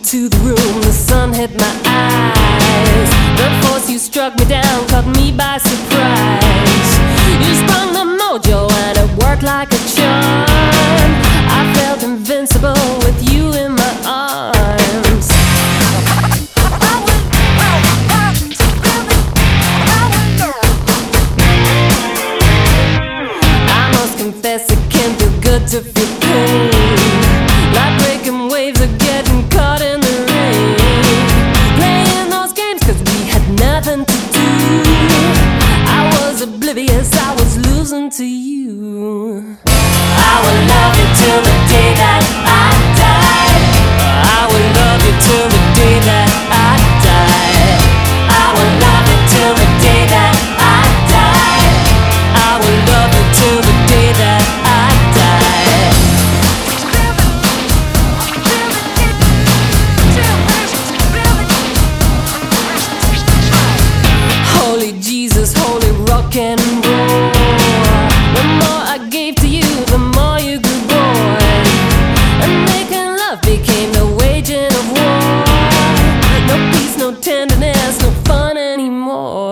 into the room, the sun hit my eyes. The force you struck me down caught me by surprise. You sprung the mojo and it worked like a charm. I felt invincible with you in my arms. I must confess it can feel good to feel pain. Like breaking waves or getting caught in the rain. Playing those games cause we had nothing to do. I was oblivious, I was losing to you. I will love you till the day that I die. I will love you till the day that I die. I will love you till the day that I die. I will love you till the day that I die. Holy Jesus, holy rock and roll. The more I gave to you, the more you grew bored. And making love became the waging of war. No peace, no tenderness, no fun anymore.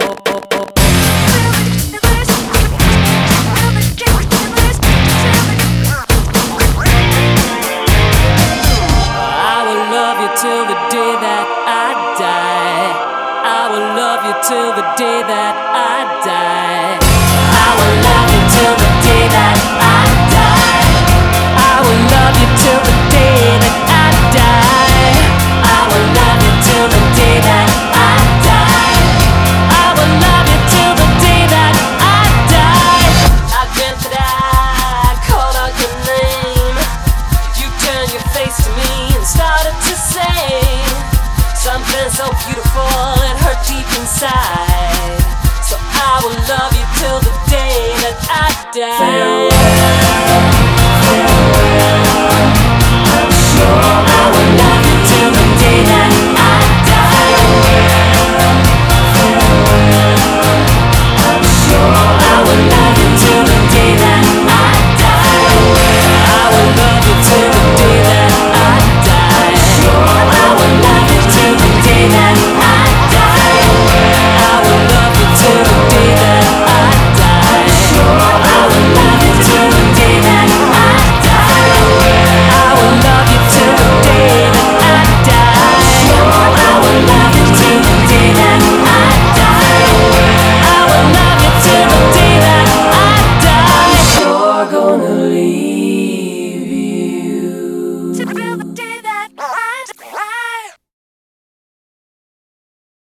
I will love you till the day that I die. I will love you till the day that I die. I will love you till the day that I die. I will love you till the day that I die. I will love you till the day that I die. I will love you till the day that I die. I dreamt that I called out your name. You turned your face to me and started to say something so beautiful it hurt deep inside. So I will love you till the day that I die. Farewell.